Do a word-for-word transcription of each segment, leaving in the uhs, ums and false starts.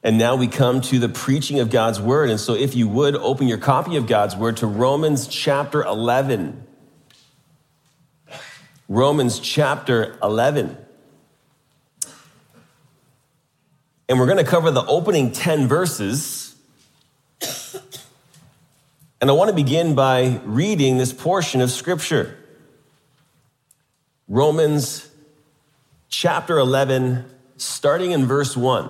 And now we come to the preaching of God's word. And so if you would, open your copy of God's word to Romans chapter eleven. Romans chapter eleven. And we're going to cover the opening ten verses. And I want to begin by reading this portion of scripture. Romans chapter eleven, starting in verse one.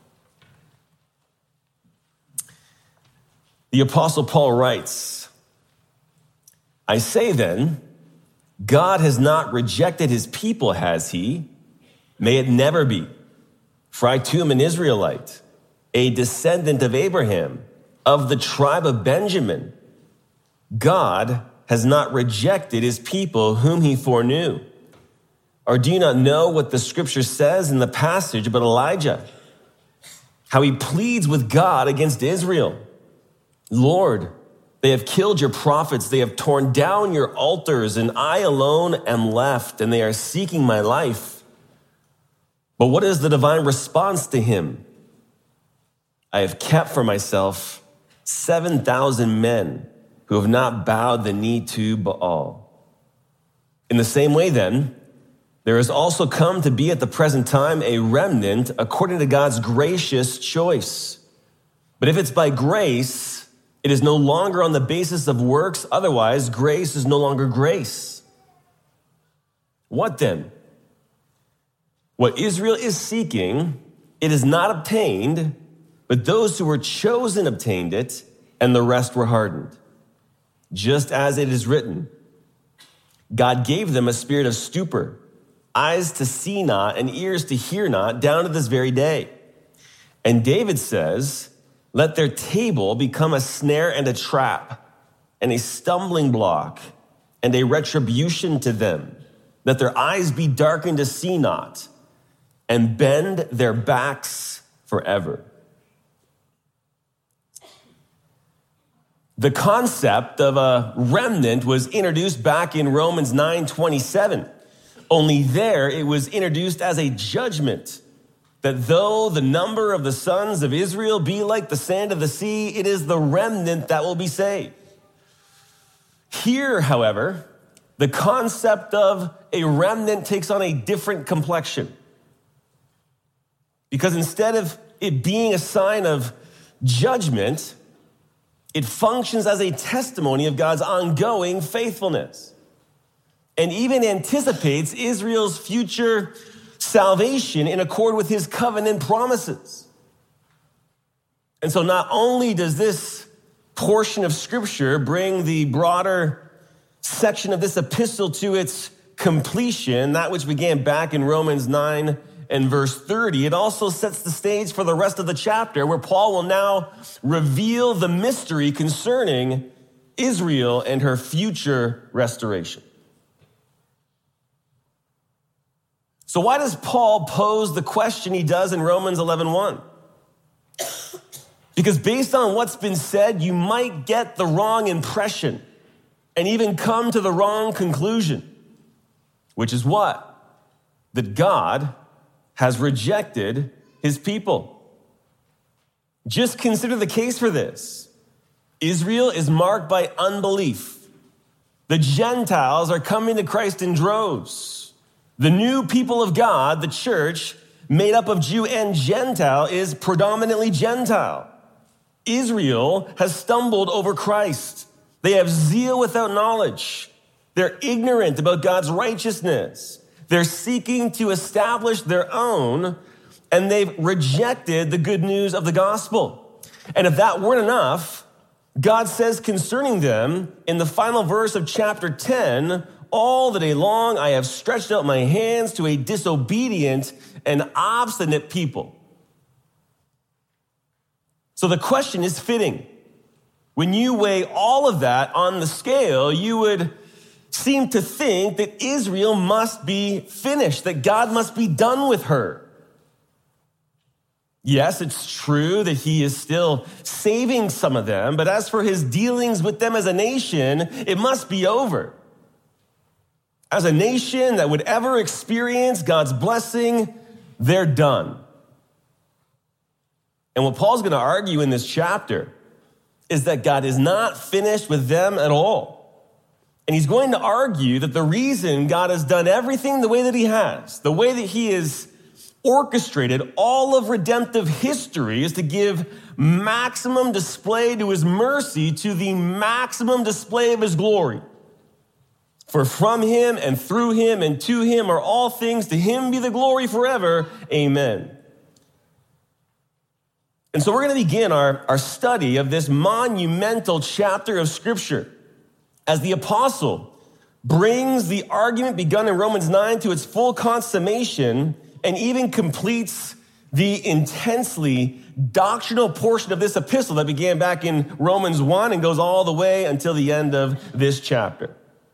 The Apostle Paul writes, I say then, God has not rejected his people, has he? May it never be. For I too am an Israelite, a descendant of Abraham, of the tribe of Benjamin. God has not rejected his people whom he foreknew. Or do you not know what the scripture says in the passage about Elijah? How he pleads with God against Israel. Lord, they have killed your prophets. They have torn down your altars, and I alone am left, and they are seeking my life. But what is the divine response to him? I have kept for myself seven thousand men who have not bowed the knee to Baal. In the same way, then, there has also come to be at the present time a remnant according to God's gracious choice. But if it's by grace, it is no longer on the basis of works. Otherwise, grace is no longer grace. What then? What Israel is seeking, it is not obtained, but those who were chosen obtained it, and the rest were hardened. Just as it is written, God gave them a spirit of stupor, eyes to see not, and ears to hear not, down to this very day. And David says, let their table become a snare and a trap, and a stumbling block, and a retribution to them. Let their eyes be darkened to see not, and bend their backs forever. The concept of a remnant was introduced back in Romans nine twenty-seven. Only there it was introduced as a judgment, that though the number of the sons of Israel be like the sand of the sea, it is the remnant that will be saved. Here, however, the concept of a remnant takes on a different complexion. Because instead of it being a sign of judgment, it functions as a testimony of God's ongoing faithfulness, and even anticipates Israel's future salvation in accord with his covenant promises. And so not only does this portion of scripture bring the broader section of this epistle to its completion, that which began back in Romans nine and verse thirty, it also sets the stage for the rest of the chapter, where Paul will now reveal the mystery concerning Israel and her future restoration. So why does Paul pose the question he does in Romans eleven one? Because based on what's been said, you might get the wrong impression and even come to the wrong conclusion, which is what? That God has rejected his people. Just consider the case for this. Israel is marked by unbelief. The Gentiles are coming to Christ in droves. The new people of God, the church, made up of Jew and Gentile, is predominantly Gentile. Israel has stumbled over Christ. They have zeal without knowledge. They're ignorant about God's righteousness. They're seeking to establish their own, and they've rejected the good news of the gospel. And if that weren't enough, God says concerning them in the final verse of chapter ten, all the day long I have stretched out my hands to a disobedient and obstinate people. So the question is fitting. When you weigh all of that on the scale, you would seem to think that Israel must be finished, that God must be done with her. Yes, it's true that he is still saving some of them, but as for his dealings with them as a nation, it must be over. As a nation that would ever experience God's blessing, they're done. And what Paul's going to argue in this chapter is that God is not finished with them at all. And he's going to argue that the reason God has done everything the way that he has, the way that he has orchestrated all of redemptive history, is to give maximum display to his mercy, to the maximum display of his glory. For from him and through him and to him are all things, to him be the glory forever. Amen. And so we're going to begin our, our study of this monumental chapter of Scripture as the apostle brings the argument begun in Romans nine to its full consummation and even completes the intensely doctrinal portion of this epistle that began back in Romans one and goes all the way until the end of this chapter.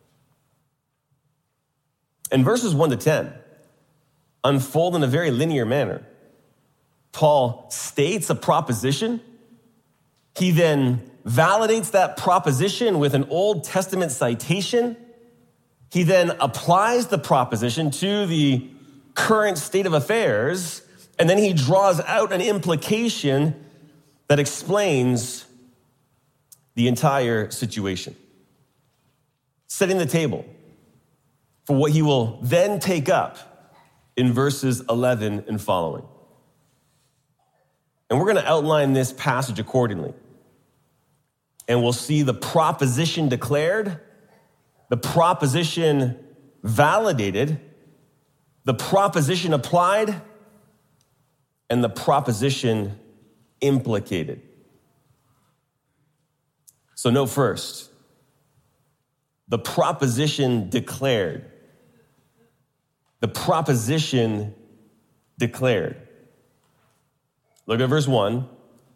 And verses one to ten unfold in a very linear manner. Paul states a proposition. He then validates that proposition with an Old Testament citation. He then applies the proposition to the current state of affairs, and then he draws out an implication that explains the entire situation, setting the table for what he will then take up in verses eleven and following. And we're going to outline this passage accordingly. And we'll see the proposition declared, the proposition validated, the proposition applied, and the proposition implicated. So note first, the proposition declared. The proposition declared. Look at verse one.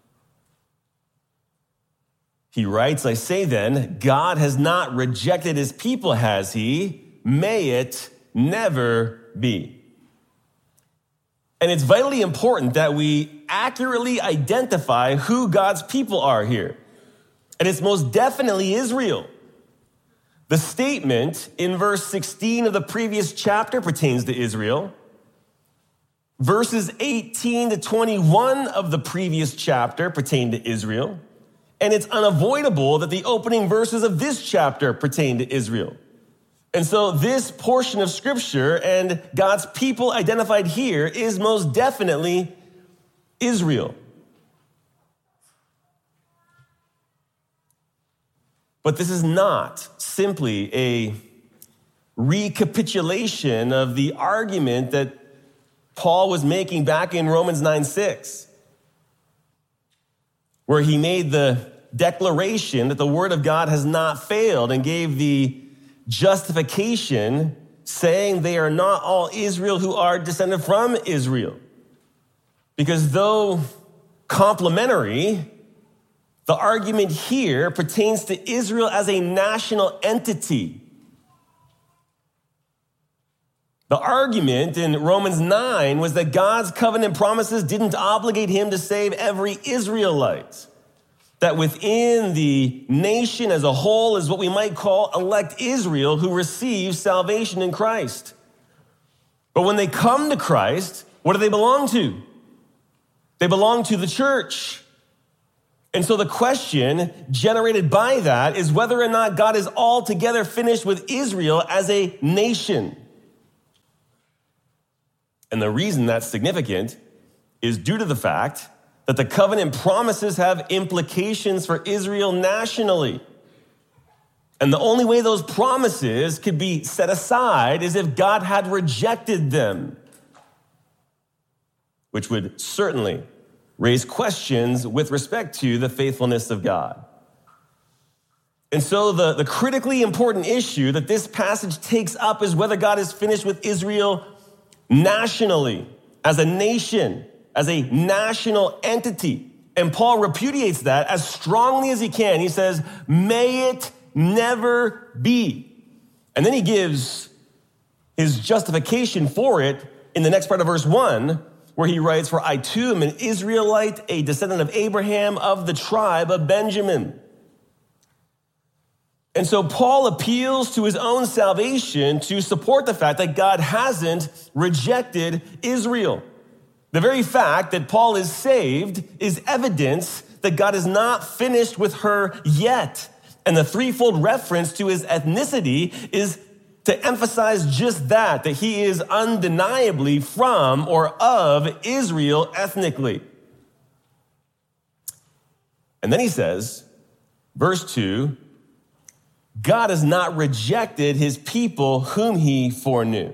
He writes, I say then, God has not rejected his people, has he? May it never be. And it's vitally important that we accurately identify who God's people are here. And it's most definitely Israel. The statement in verse sixteen of the previous chapter pertains to Israel. Verses eighteen to twenty-one of the previous chapter pertain to Israel. And it's unavoidable that the opening verses of this chapter pertain to Israel. And so this portion of Scripture and God's people identified here is most definitely Israel. But this is not simply a recapitulation of the argument that Paul was making back in Romans nine six, where he made the declaration that the word of God has not failed and gave the justification saying they are not all Israel who are descended from Israel. Because though complementary, the argument here pertains to Israel as a national entity. The argument in Romans nine was that God's covenant promises didn't obligate him to save every Israelite. That within the nation as a whole is what we might call elect Israel who receives salvation in Christ. But when they come to Christ, what do they belong to? They belong to the church. And so the question generated by that is whether or not God is altogether finished with Israel as a nation. And the reason that's significant is due to the fact that the covenant promises have implications for Israel nationally. And the only way those promises could be set aside is if God had rejected them, which would certainly raise questions with respect to the faithfulness of God. And so the, the critically important issue that this passage takes up is whether God is finished with Israel nationally, as a nation, as a national entity. And Paul repudiates that as strongly as he can. He says, may it never be. And then he gives his justification for it in the next part of verse one, where he writes, for I too am an Israelite, a descendant of Abraham, of the tribe of Benjamin. And so Paul appeals to his own salvation to support the fact that God hasn't rejected Israel. The very fact that Paul is saved is evidence that God is not finished with her yet. And the threefold reference to his ethnicity is to emphasize just that, that he is undeniably from or of Israel ethnically. And then he says, verse two, God has not rejected his people whom he foreknew.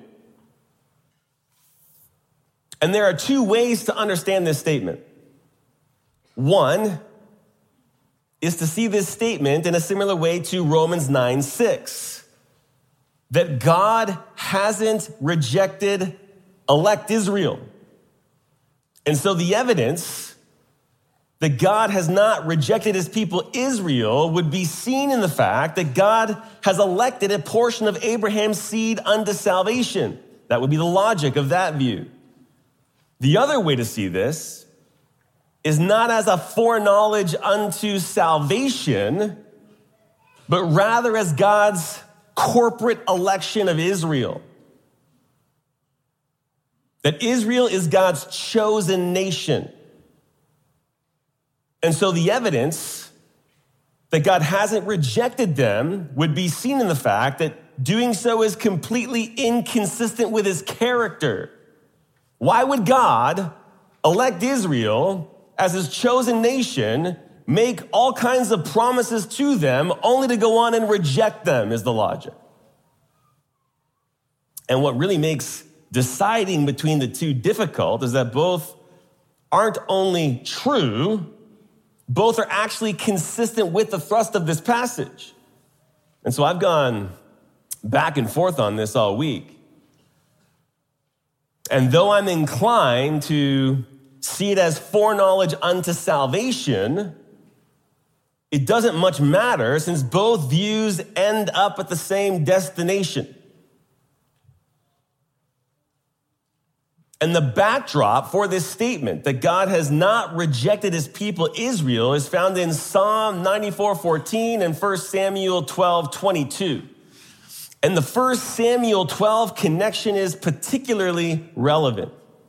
And there are two ways to understand this statement. One is to see this statement in a similar way to Romans nine six, that God hasn't rejected elect Israel. And so the evidence that God has not rejected his people Israel would be seen in the fact that God has elected a portion of Abraham's seed unto salvation. That would be the logic of that view. The other way to see this is not as a foreknowledge unto salvation, but rather as God's corporate election of Israel. That Israel is God's chosen nation. And so the evidence that God hasn't rejected them would be seen in the fact that doing so is completely inconsistent with his character. Why would God elect Israel as his chosen nation, make all kinds of promises to them, only to go on and reject them, is the logic. And what really makes deciding between the two difficult is that both aren't only true, both are actually consistent with the thrust of this passage. And so I've gone back and forth on this all week. And though I'm inclined to see it as foreknowledge unto salvation, it doesn't much matter since both views end up at the same destination. And the backdrop for this statement that God has not rejected his people Israel is found in Psalm ninety-four fourteen and First Samuel twelve twenty-two. And the First Samuel twelve connection is particularly relevant.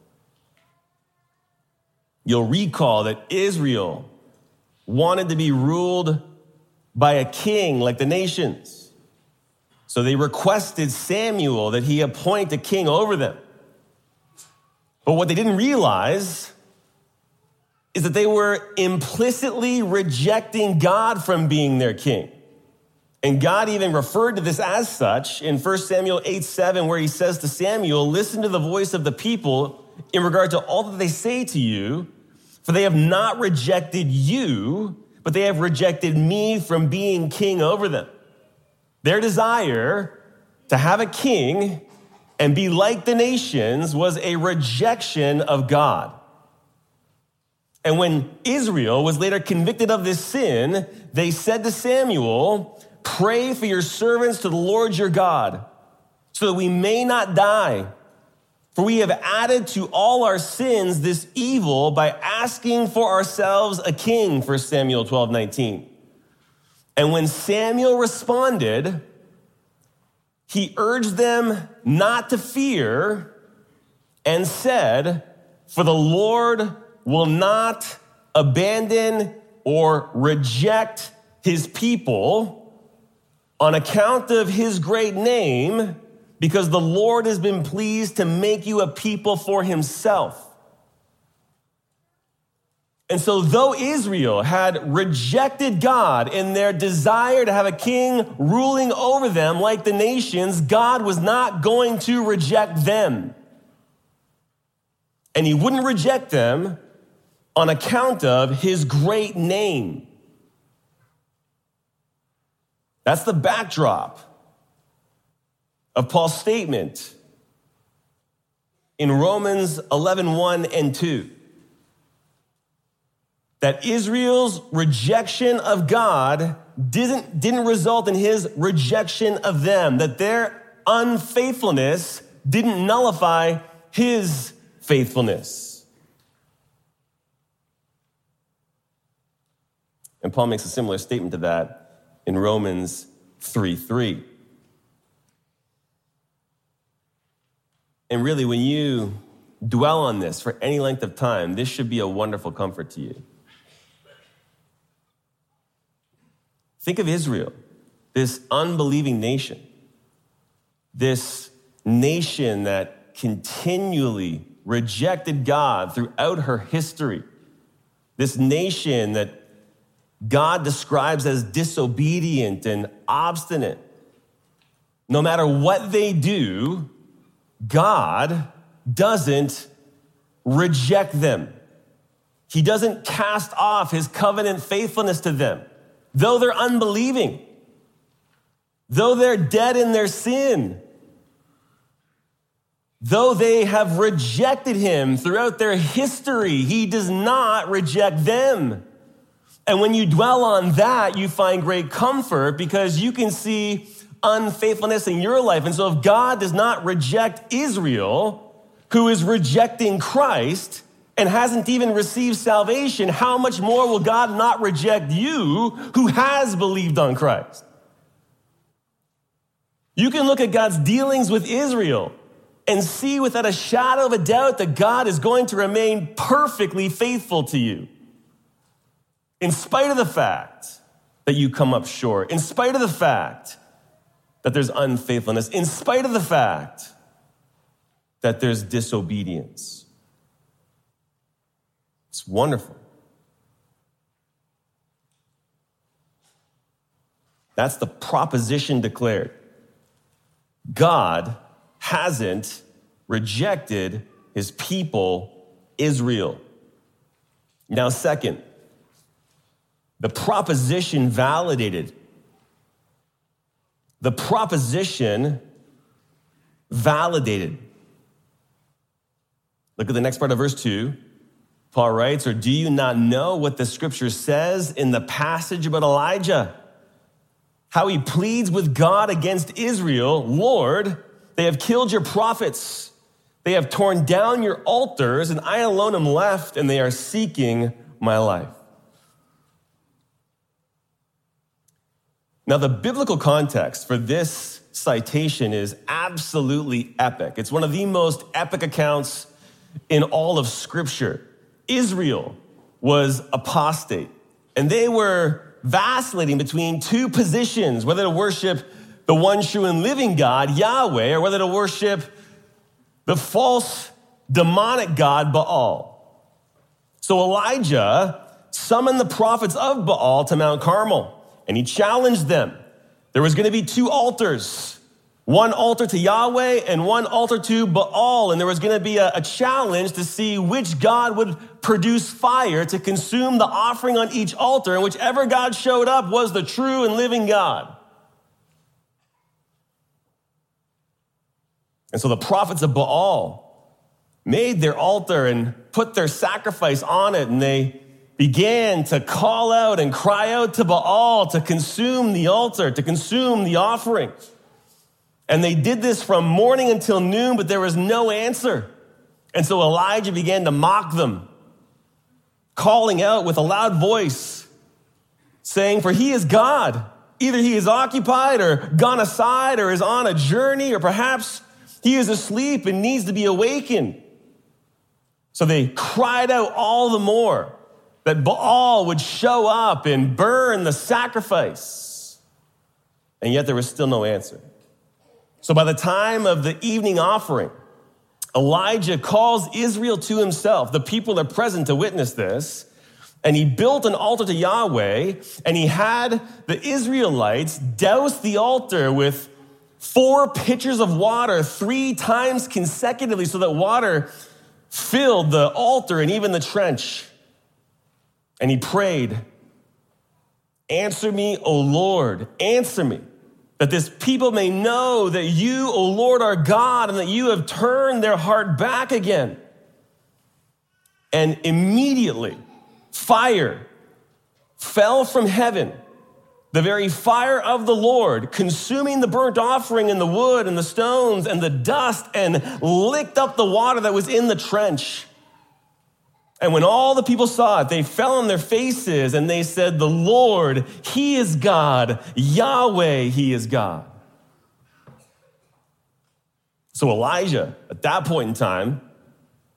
You'll recall that Israel wanted to be ruled by a king like the nations. So they requested Samuel that he appoint a king over them. But what they didn't realize is that they were implicitly rejecting God from being their king. And God even referred to this as such in First Samuel eight seven, where he says to Samuel, listen to the voice of the people in regard to all that they say to you, for they have not rejected you, but they have rejected me from being king over them. Their desire to have a king and be like the nations was a rejection of God. And when Israel was later convicted of this sin, they said to Samuel, pray for your servants to the Lord your God, so that we may not die. For we have added to all our sins this evil by asking for ourselves a king, First Samuel twelve nineteen. And when Samuel responded, he urged them not to fear and said, for the Lord will not abandon or reject his people on account of his great name, because the Lord has been pleased to make you a people for himself. And so though Israel had rejected God in their desire to have a king ruling over them like the nations, God was not going to reject them. And he wouldn't reject them on account of his great name. That's the backdrop of Paul's statement in Romans eleven one and two. That Israel's rejection of God didn't, didn't result in his rejection of them, that their unfaithfulness didn't nullify his faithfulness. And Paul makes a similar statement to that in Romans three three. And really, when you dwell on this for any length of time, this should be a wonderful comfort to you. Think of Israel, this unbelieving nation, this nation that continually rejected God throughout her history, this nation that God describes as disobedient and obstinate. No matter what they do, God doesn't reject them. He doesn't cast off his covenant faithfulness to them. Though they're unbelieving, though they're dead in their sin, though they have rejected him throughout their history, he does not reject them. And when you dwell on that, you find great comfort because you can see unfaithfulness in your life. And so if God does not reject Israel, who is rejecting Christ and hasn't even received salvation, how much more will God not reject you who has believed on Christ? You can look at God's dealings with Israel and see without a shadow of a doubt that God is going to remain perfectly faithful to you. In spite of the fact that you come up short, in spite of the fact that there's unfaithfulness, in spite of the fact that there's disobedience. It's wonderful. That's the proposition declared. God hasn't rejected his people, Israel. Now, second, the proposition validated. The proposition validated. Look at the next part of verse two. Paul writes, or do you not know what the scripture says in the passage about Elijah? How he pleads with God against Israel, Lord, they have killed your prophets. They have torn down your altars, and I alone am left, and they are seeking my life. Now, the biblical context for this citation is absolutely epic. It's one of the most epic accounts in all of Scripture. Israel was apostate, and they were vacillating between two positions, whether to worship the one true and living God, Yahweh, or whether to worship the false demonic god, Baal. So Elijah summoned the prophets of Baal to Mount Carmel, and he challenged them. There was going to be two altars, one altar to Yahweh and one altar to Baal. And there was going to be a, a challenge to see which God would produce fire to consume the offering on each altar. And whichever God showed up was the true and living God. And so the prophets of Baal made their altar and put their sacrifice on it, and they began to call out and cry out to Baal to consume the altar, to consume the offering. And they did this from morning until noon, but there was no answer. And so Elijah began to mock them, calling out with a loud voice, saying, for he is God. Either he is occupied or gone aside or is on a journey, or perhaps he is asleep and needs to be awakened. So they cried out all the more that Baal would show up and burn the sacrifice. And yet there was still no answer. So by the time of the evening offering, Elijah calls Israel to himself. The people are present to witness this. And he built an altar to Yahweh, and he had the Israelites douse the altar with four pitchers of water three times consecutively so that water filled the altar and even the trench. And he prayed, answer me, O Lord, answer me, that this people may know that you, O Lord, are God, and that you have turned their heart back again. And immediately, fire fell from heaven, the very fire of the Lord, consuming the burnt offering and the wood and the stones and the dust, and licked up the water that was in the trench. And when all the people saw it, they fell on their faces and they said, the Lord, he is God. Yahweh, he is God. So Elijah, at that point in time,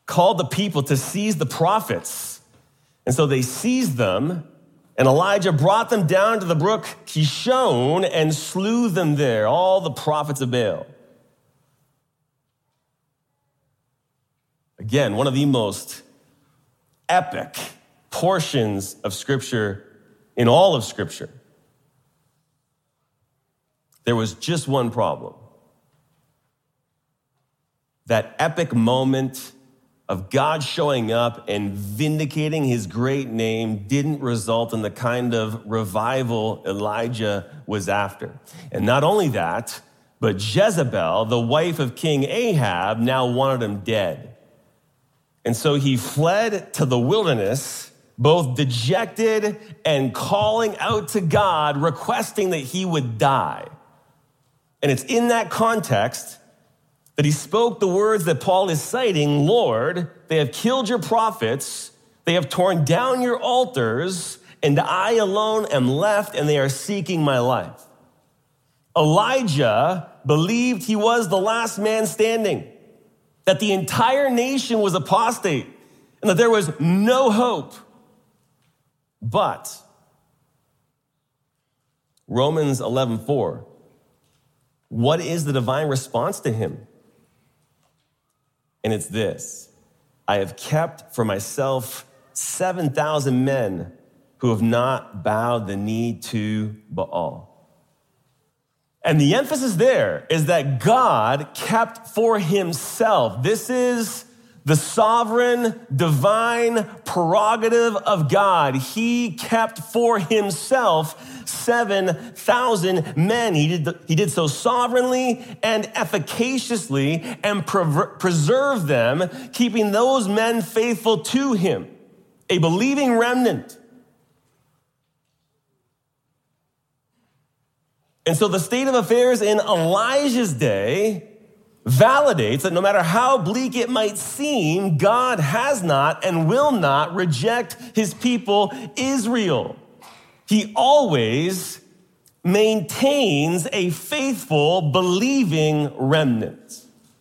called the people to seize the prophets. And so they seized them, and Elijah brought them down to the brook Kishon and slew them there, all the prophets of Baal. Again, one of the most epic portions of Scripture in all of Scripture. There was just one problem. That epic moment of God showing up and vindicating his great name didn't result in the kind of revival Elijah was after. And not only that, but Jezebel, the wife of King Ahab, now wanted him dead. And so he fled to the wilderness, both dejected and calling out to God, requesting that he would die. And it's in that context that he spoke the words that Paul is citing, Lord, they have killed your prophets, they have torn down your altars, and I alone am left, and they are seeking my life. Elijah believed he was the last man standing, that the entire nation was apostate, and that there was no hope. But Romans eleven four, what is the divine response to him? And it's this: I have kept for myself seven thousand men who have not bowed the knee to Baal. And the emphasis there is that God kept for himself. This is the sovereign, divine prerogative of God. He kept for himself seven thousand men. He did, the, he did so sovereignly and efficaciously and pre- preserved them, keeping those men faithful to him, a believing remnant. And so the state of affairs in Elijah's day validates that no matter how bleak it might seem, God has not and will not reject his people, Israel. He always maintains a faithful, believing remnant.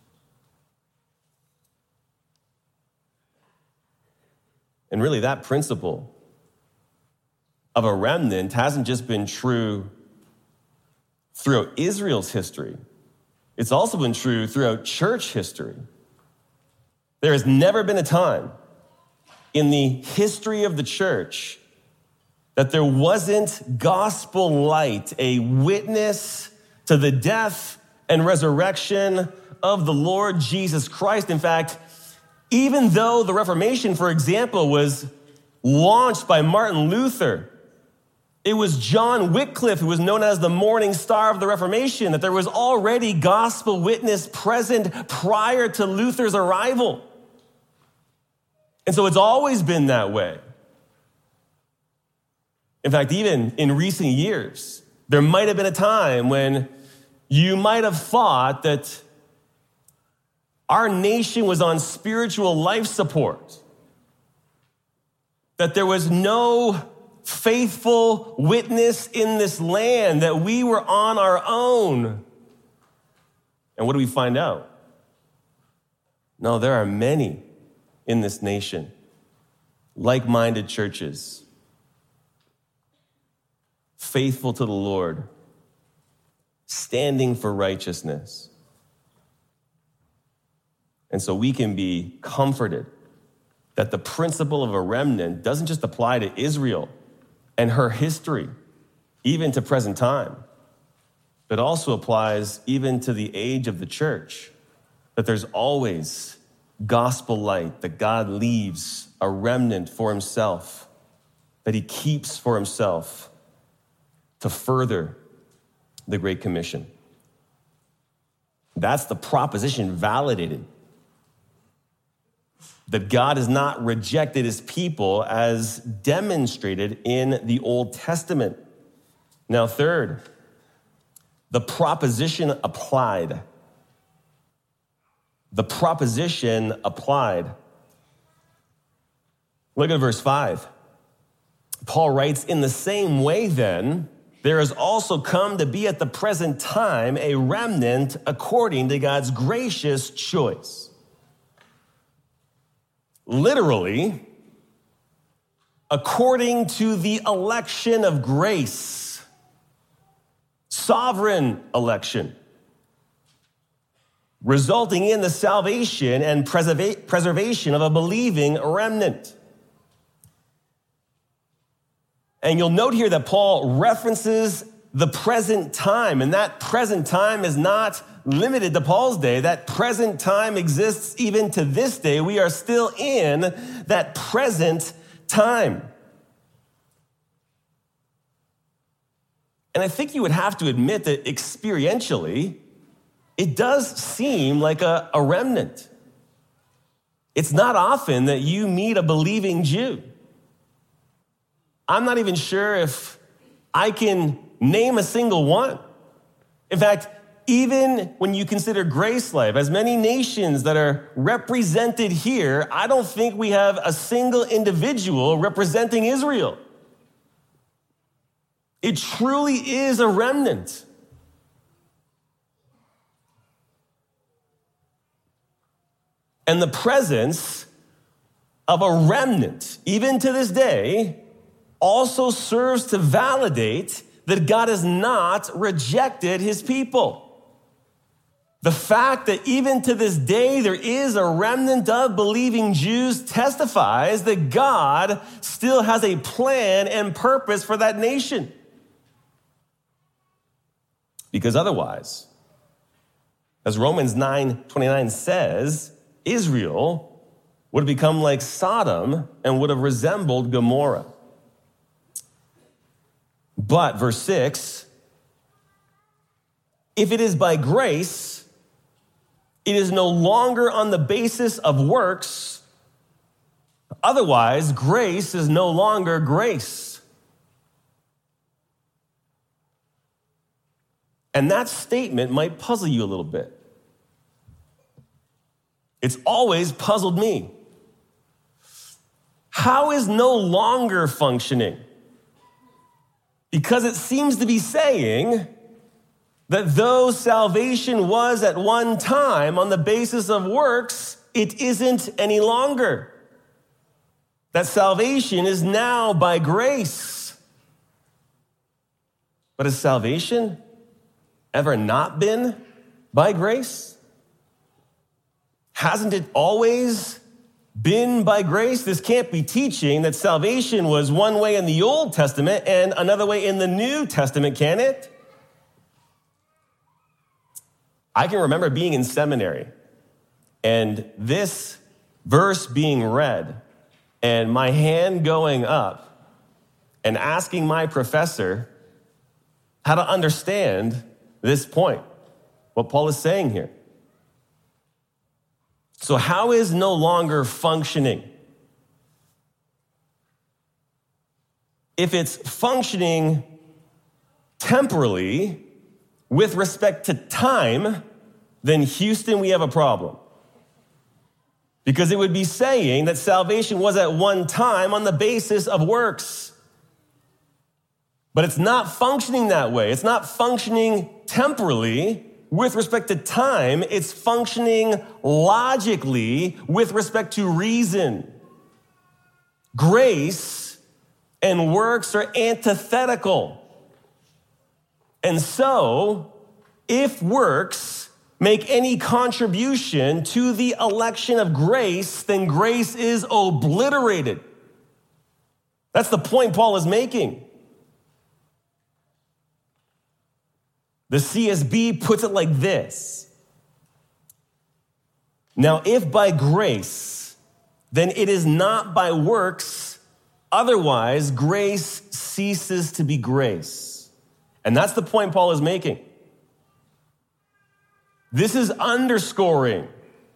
And really, that principle of a remnant hasn't just been true throughout Israel's history. It's also been true throughout church history. There has never been a time in the history of the church that there wasn't gospel light, a witness to the death and resurrection of the Lord Jesus Christ. In fact, even though the Reformation, for example, was launched by Martin Luther, it was John Wycliffe, who was known as the morning star of the Reformation, that there was already gospel witness present prior to Luther's arrival. And so it's always been that way. In fact, even in recent years, there might have been a time when you might have thought that our nation was on spiritual life support, that there was no faithful witness in this land, that we were on our own. And what do we find out? No, there are many in this nation, like-minded churches, faithful to the Lord, standing for righteousness. And so we can be comforted that the principle of a remnant doesn't just apply to Israel and her history, even to present time, but also applies even to the age of the church, that there's always gospel light, that God leaves a remnant for himself, that he keeps for himself to further the Great Commission. That's the proposition validated, that God has not rejected his people as demonstrated in the Old Testament. Now, third, the proposition applied. The proposition applied. Look at verse five. Paul writes, in the same way then, there has also come to be at the present time a remnant according to God's gracious choice. literally, according to the election of grace, sovereign election, resulting in the salvation and preserva- preservation of a believing remnant. And you'll note here that Paul references the present time, and that present time is not limited to Paul's day. That present time exists even to this day. We are still in that present time. And I think you would have to admit that experientially, it does seem like a, a remnant. It's not often that you meet a believing Jew. I'm not even sure if I can name a single one. In fact, even when you consider Grace Life, as many nations that are represented here, I don't think we have a single individual representing Israel. It truly is a remnant. And the presence of a remnant, even to this day, also serves to validate that God has not rejected his people. The fact that even to this day there is a remnant of believing Jews testifies that God still has a plan and purpose for that nation. Because otherwise, as Romans nine twenty-nine says, Israel would have become like Sodom and would have resembled Gomorrah. But, verse six, if it is by grace, it is no longer on the basis of works. Otherwise, grace is no longer grace. And that statement might puzzle you a little bit. It's always puzzled me. How is no longer functioning? Because it seems to be saying that though salvation was at one time on the basis of works, it isn't any longer. That salvation is now by grace. But has salvation ever not been by grace? Hasn't it always been by grace? This can't be teaching that salvation was one way in the Old Testament and another way in the New Testament, can it? I can remember being in seminary and this verse being read and my hand going up and asking my professor how to understand this point, what Paul is saying here. So how is no longer functioning? If it's functioning temporally with respect to time, then Houston, we have a problem. Because it would be saying that salvation was at one time on the basis of works. But it's not functioning that way. It's not functioning temporally with respect to time. It's functioning logically with respect to reason. Grace and works are antithetical. And so, if works make any contribution to the election of grace, then grace is obliterated. That's the point Paul is making. The C S B puts it like this. Now, if by grace, then it is not by works, otherwise grace ceases to be grace. And that's the point Paul is making. This is underscoring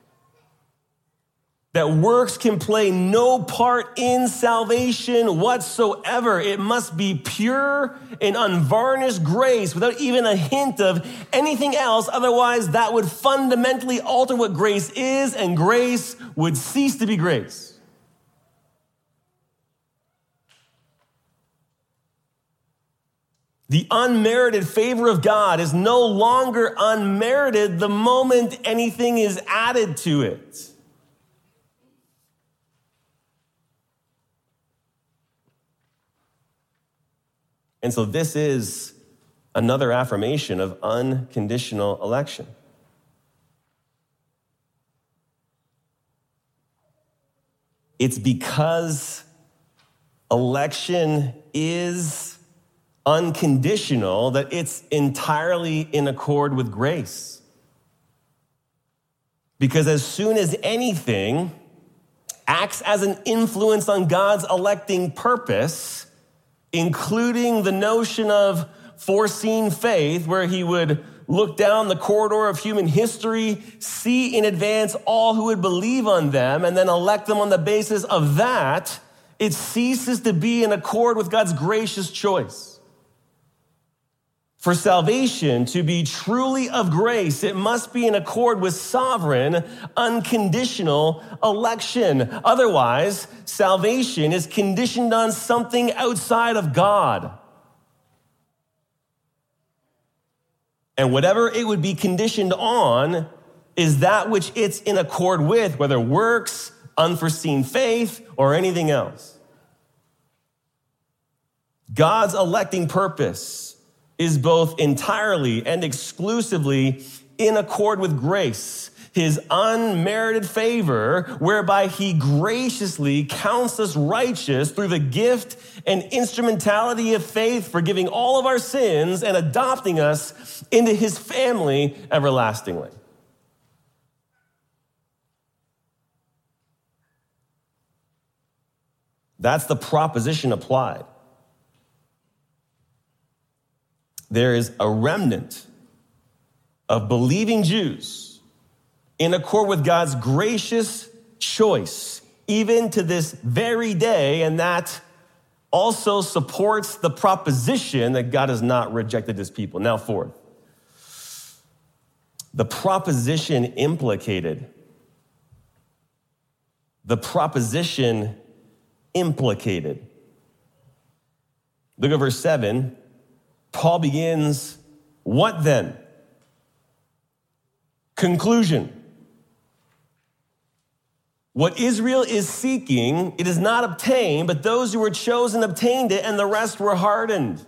that works can play no part in salvation whatsoever. It must be pure and unvarnished grace without even a hint of anything else. Otherwise, that would fundamentally alter what grace is, and grace would cease to be grace. The unmerited favor of God is no longer unmerited the moment anything is added to it. And so this is another affirmation of unconditional election. It's because election is unconditional that it's entirely in accord with grace. Because as soon as anything acts as an influence on God's electing purpose, including the notion of foreseen faith, where he would look down the corridor of human history, see in advance all who would believe on them, and then elect them on the basis of that, it ceases to be in accord with God's gracious choice. For salvation to be truly of grace, it must be in accord with sovereign, unconditional election. Otherwise, salvation is conditioned on something outside of God. And whatever it would be conditioned on is that which it's in accord with, whether works, unforeseen faith, or anything else. God's electing purpose is both entirely and exclusively in accord with grace, his unmerited favor, whereby he graciously counts us righteous through the gift and instrumentality of faith, forgiving all of our sins and adopting us into his family everlastingly. That's the proposition applied. There is a remnant of believing Jews in accord with God's gracious choice, even to this very day, and that also supports the proposition that God has not rejected his people. Now, fourth, the proposition implicated. The proposition implicated. Look at verse seven. Paul begins, what then? Conclusion. What Israel is seeking, it is not obtained, but those who were chosen obtained it, and the rest were hardened.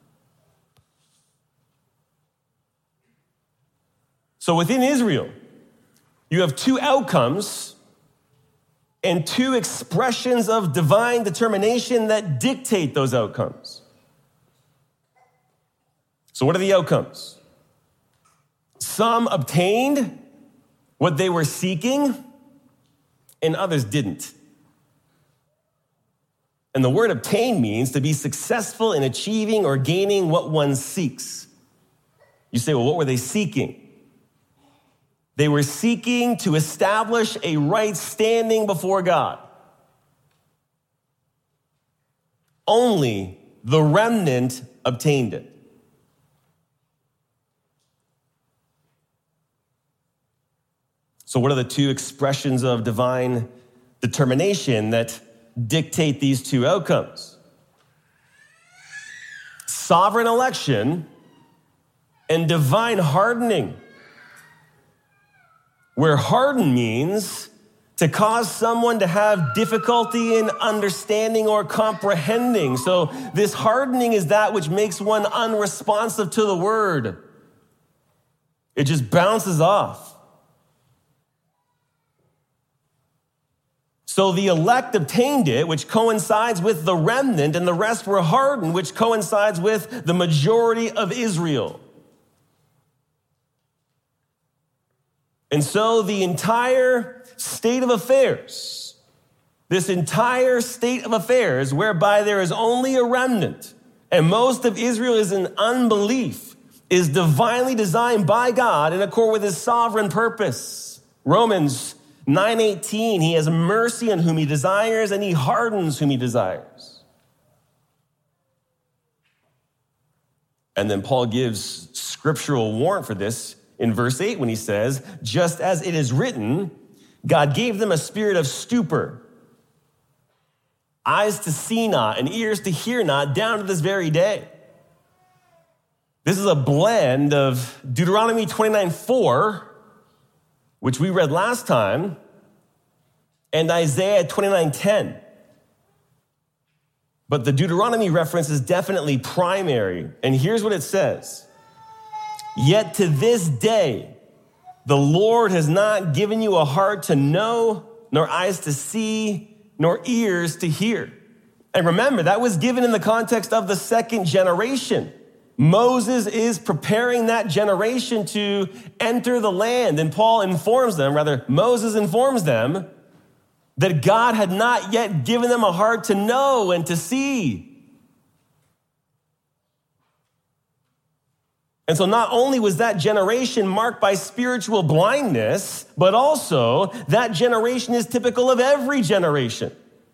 So within Israel, you have two outcomes and two expressions of divine determination that dictate those outcomes. So what are the outcomes? Some obtained what they were seeking, and others didn't. And the word obtain means to be successful in achieving or gaining what one seeks. You say, well, what were they seeking? They were seeking to establish a right standing before God. Only the remnant obtained it. So what are the two expressions of divine determination that dictate these two outcomes? Sovereign election and divine hardening, where harden means to cause someone to have difficulty in understanding or comprehending. So this hardening is that which makes one unresponsive to the word. It just bounces off. So the elect obtained it, which coincides with the remnant, and the rest were hardened, which coincides with the majority of Israel. And so the entire state of affairs, this entire state of affairs whereby there is only a remnant and most of Israel is in unbelief, is divinely designed by God in accord with his sovereign purpose. Romans nine eighteen, he has mercy on whom he desires, and he hardens whom he desires. And then Paul gives scriptural warrant for this in verse eight when he says, just as it is written, God gave them a spirit of stupor, eyes to see not, and ears to hear not, down to this very day. This is a blend of Deuteronomy twenty-nine four, which we read last time, and Isaiah twenty-nine ten. But the Deuteronomy reference is definitely primary. And here's what it says. Yet to this day, the Lord has not given you a heart to know, nor eyes to see, nor ears to hear. And remember, that was given in the context of the second generation. Moses is preparing that generation to enter the land. And Paul informs them, rather, Moses informs them that God had not yet given them a heart to know and to see. And so not only was that generation marked by spiritual blindness, but also that generation is typical of every generation.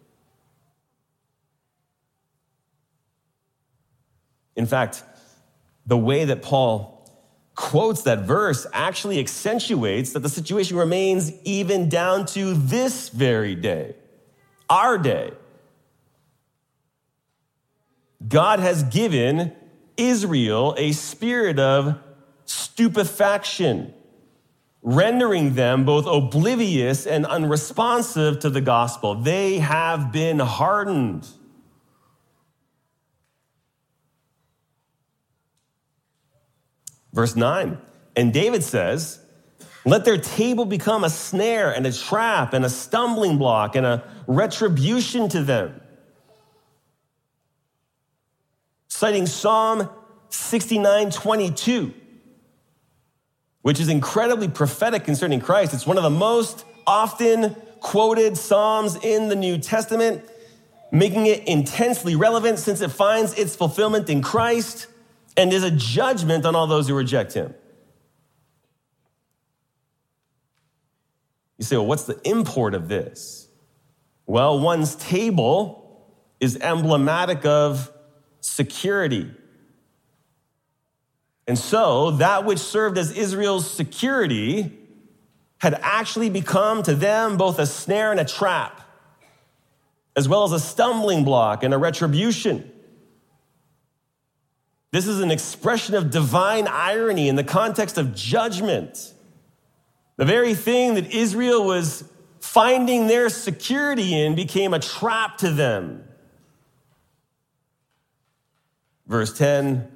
In fact, the way that Paul quotes that verse actually accentuates that the situation remains even down to this very day, our day. God has given Israel a spirit of stupefaction, rendering them both oblivious and unresponsive to the gospel. They have been hardened. Verse nine, and David says, let their table become a snare and a trap and a stumbling block and a retribution to them. Citing Psalm sixty-nine twenty-two, which is incredibly prophetic concerning Christ. It's one of the most often quoted Psalms in the New Testament, making it intensely relevant since it finds its fulfillment in Christ and is a judgment on all those who reject him. You say, well, what's the import of this? Well, one's table is emblematic of security. And so that which served as Israel's security had actually become to them both a snare and a trap, as well as a stumbling block and a retribution. This is an expression of divine irony in the context of judgment. The very thing that Israel was finding their security in became a trap to them. Verse ten,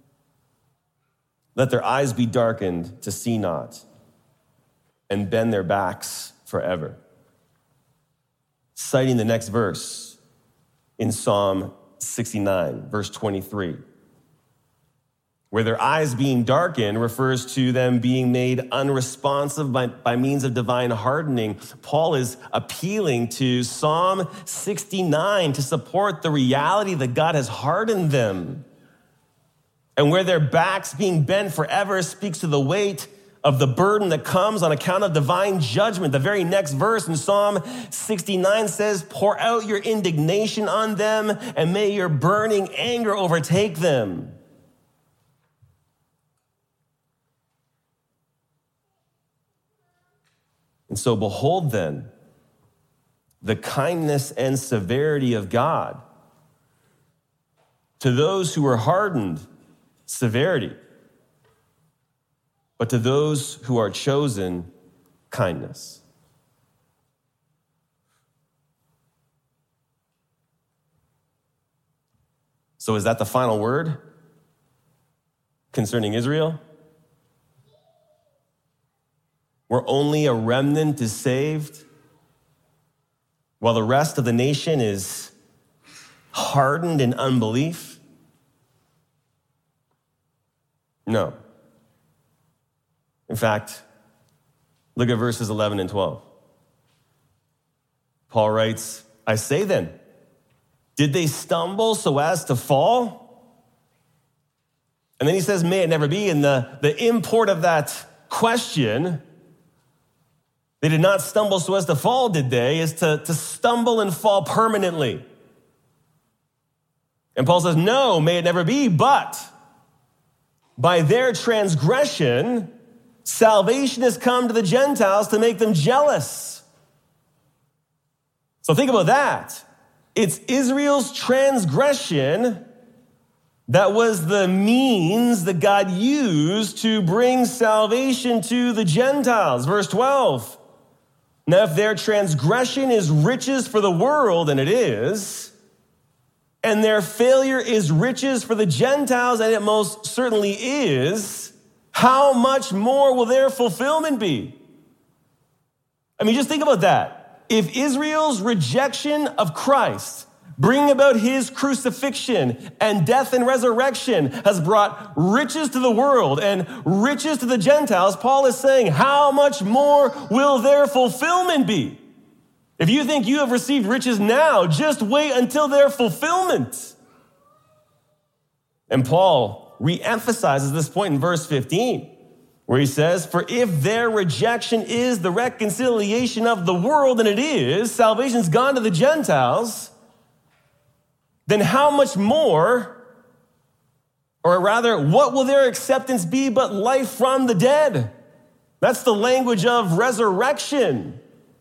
let their eyes be darkened to see not, and bend their backs forever. Citing the next verse in Psalm sixty-nine, verse twenty-three. Where their eyes being darkened refers to them being made unresponsive by, by means of divine hardening. Paul is appealing to Psalm sixty-nine to support the reality that God has hardened them. And where their backs being bent forever speaks to the weight of the burden that comes on account of divine judgment. The very next verse in Psalm sixty-nine says, pour out your indignation on them and may your burning anger overtake them. And so behold then the kindness and severity of God. To those who are hardened, severity. But to those who are chosen, kindness. So is that the final word concerning Israel? Where only a remnant is saved, while the rest of the nation is hardened in unbelief? No. In fact, look at verses eleven and twelve. Paul writes, I say then, did they stumble so as to fall? And then he says, may it never be. And the, the import of that question, they did not stumble so as to fall, did they? Is to, to stumble and fall permanently. And Paul says, no, may it never be, but by their transgression, salvation has come to the Gentiles to make them jealous. So think about that. It's Israel's transgression that was the means that God used to bring salvation to the Gentiles. Verse twelve. Now, if their transgression is riches for the world, and it is, and their failure is riches for the Gentiles, and it most certainly is, how much more will their fulfillment be? I mean, just think about that. If Israel's rejection of Christ, bringing about his crucifixion and death and resurrection, has brought riches to the world and riches to the Gentiles, Paul is saying, how much more will their fulfillment be? If you think you have received riches now, just wait until their fulfillment. And Paul re-emphasizes this point in verse fifteen, where he says, for if their rejection is the reconciliation of the world, and it is, salvation's gone to the Gentiles, then how much more, or rather, what will their acceptance be but life from the dead? That's the language of resurrection.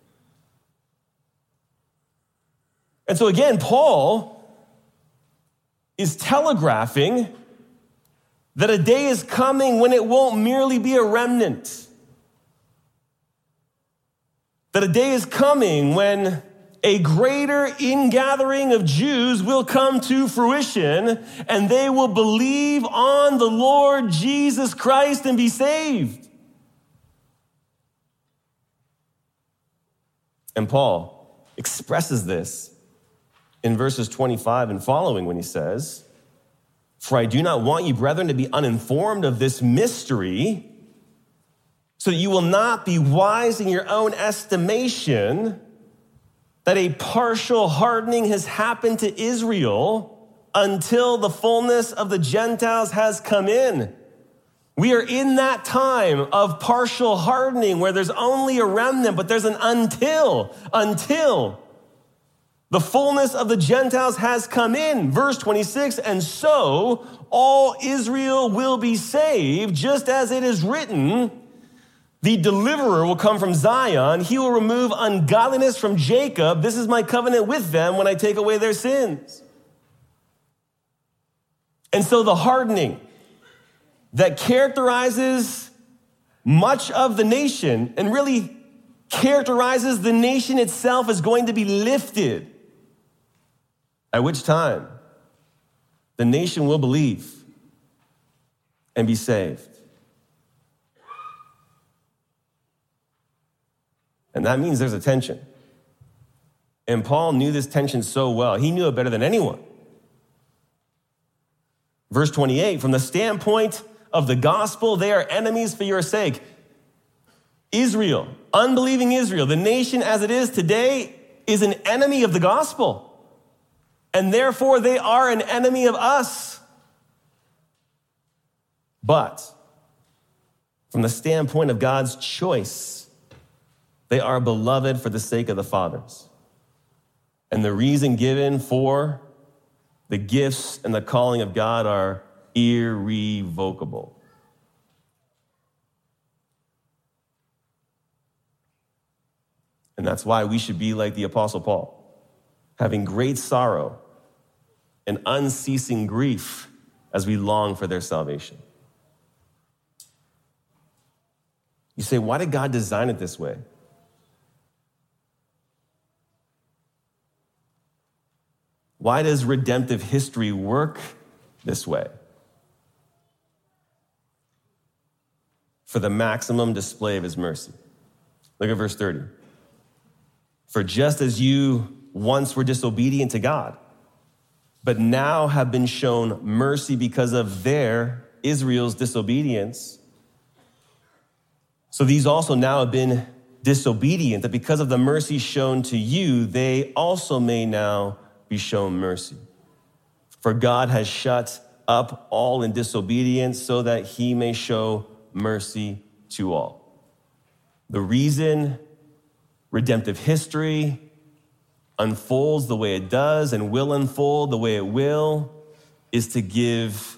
And so again, Paul is telegraphing that a day is coming when it won't merely be a remnant. That a day is coming when a greater ingathering of Jews will come to fruition, and they will believe on the Lord Jesus Christ and be saved. And Paul expresses this in verses twenty-five and following when he says, for I do not want you, brethren, to be uninformed of this mystery, so that you will not be wise in your own estimation, that a partial hardening has happened to Israel until the fullness of the Gentiles has come in. We are in that time of partial hardening where there's only a remnant, but there's an until, until the fullness of the Gentiles has come in. Verse twenty-six, and so all Israel will be saved, just as it is written, the deliverer will come from Zion. He will remove ungodliness from Jacob. This is my covenant with them when I take away their sins. And so the hardening that characterizes much of the nation and really characterizes the nation itself is going to be lifted. At which time the nation will believe and be saved. And that means there's a tension. And Paul knew this tension so well. He knew it better than anyone. Verse twenty-eight, from the standpoint of the gospel, they are enemies for your sake. Israel, unbelieving Israel, the nation as it is today, is an enemy of the gospel. And therefore, they are an enemy of us. But from the standpoint of God's choice, they are beloved for the sake of the fathers. And the reason given for the gifts and the calling of God are irrevocable. And that's why we should be like the Apostle Paul, having great sorrow and unceasing grief as we long for their salvation. You say, why did God design it this way? Why does redemptive history work this way? For the maximum display of his mercy. Look at verse thirty. For just as you once were disobedient to God, but now have been shown mercy because of their, Israel's disobedience, so these also now have been disobedient, that because of the mercy shown to you, they also may now be shown mercy. For God has shut up all in disobedience so that he may show mercy to all. The reason redemptive history unfolds the way it does and will unfold the way it will is to give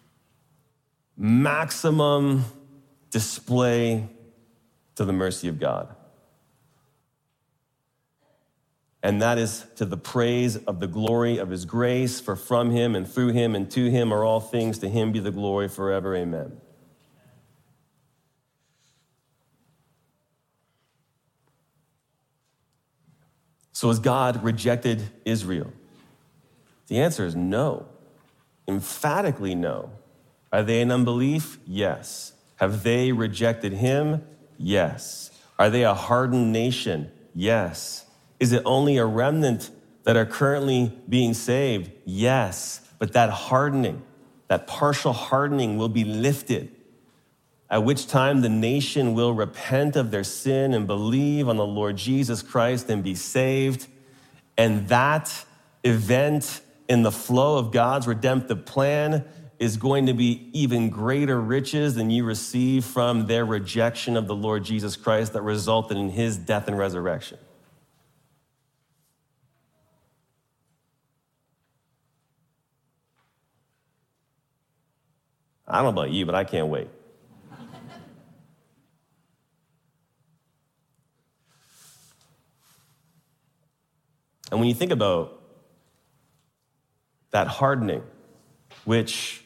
maximum display to the mercy of God. And that is to the praise of the glory of his grace, for from him and through him and to him are all things. To him be the glory forever. Amen. So as God rejected Israel, The answer is no. Emphatically no. Are they in unbelief? Yes. Have they rejected him? Yes. Are they a hardened nation? Yes. Is it only a remnant that are currently being saved? Yes. But that hardening, that partial hardening will be lifted, at which time the nation will repent of their sin and believe on the Lord Jesus Christ and be saved. And that event in the flow of God's redemptive plan is going to be even greater riches than you receive from their rejection of the Lord Jesus Christ that resulted in his death and resurrection. I don't know about you, but I can't wait. And when you think about that hardening, which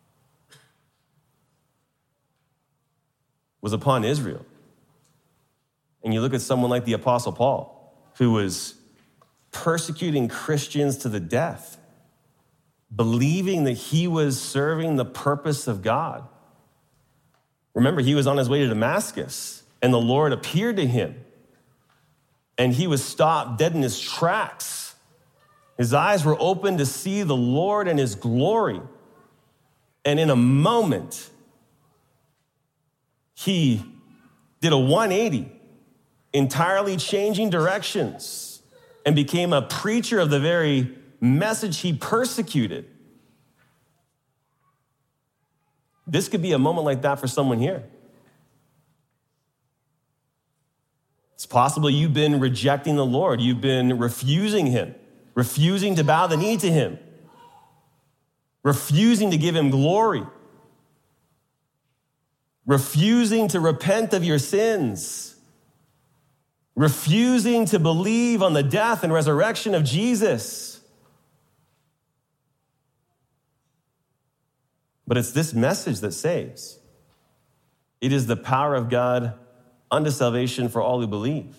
was upon Israel, and you look at someone like the Apostle Paul, who was persecuting Christians to the death, believing that he was serving the purpose of God. Remember, he was on his way to Damascus, and the Lord appeared to him, and he was stopped dead in his tracks. His eyes were open to see the Lord and his glory. And in a moment, he did a one eighty, entirely changing directions, and became a preacher of the very message he persecuted. This could be a moment like that for someone here. It's possible you've been rejecting the Lord. You've been refusing him, refusing to bow the knee to him, refusing to give him glory, refusing to repent of your sins, refusing to believe on the death and resurrection of Jesus. But it's this message that saves. It is the power of God unto salvation for all who believe.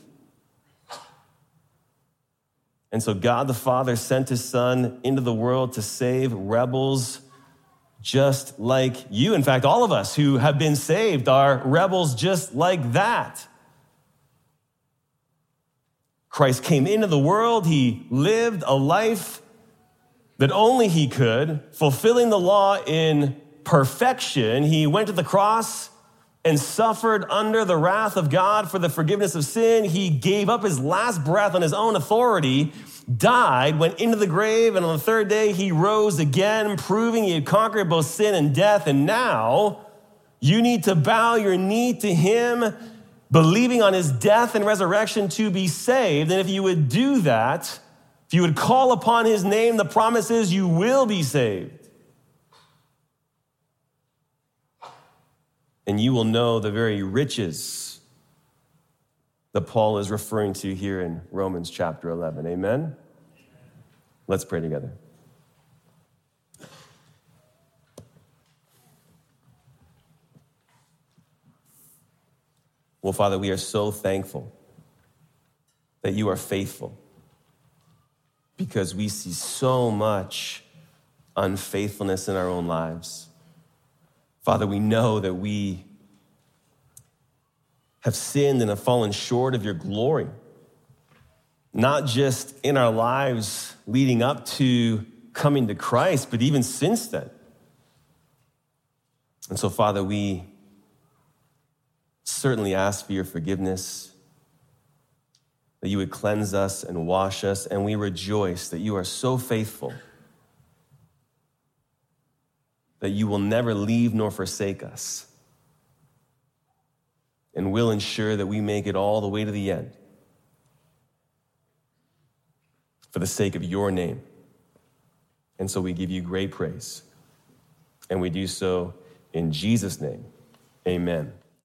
And so God the Father sent his Son into the world to save rebels just like you. In fact, all of us who have been saved are rebels just like that. Christ came into the world. He lived a life that only he could, fulfilling the law in perfection. He went to the cross and suffered under the wrath of God for the forgiveness of sin. He gave up his last breath on his own authority, died, went into the grave, and on the third day he rose again, proving he had conquered both sin and death. And now you need to bow your knee to him, believing on his death and resurrection to be saved. And if you would do that, if you would call upon his name, the promise is you will be saved. And you will know the very riches that Paul is referring to here in Romans chapter eleven. Amen? Let's pray together. Well, Father, we are so thankful that you are faithful, because we see so much unfaithfulness in our own lives. Father, we know that we have sinned and have fallen short of your glory, not just in our lives leading up to coming to Christ, but even since then. And so, Father, we certainly ask for your forgiveness, that you would cleanse us and wash us, and we rejoice that you are so faithful, that you will never leave nor forsake us, and will ensure that we make it all the way to the end for the sake of your name. And so we give you great praise, and we do so in Jesus' name. Amen.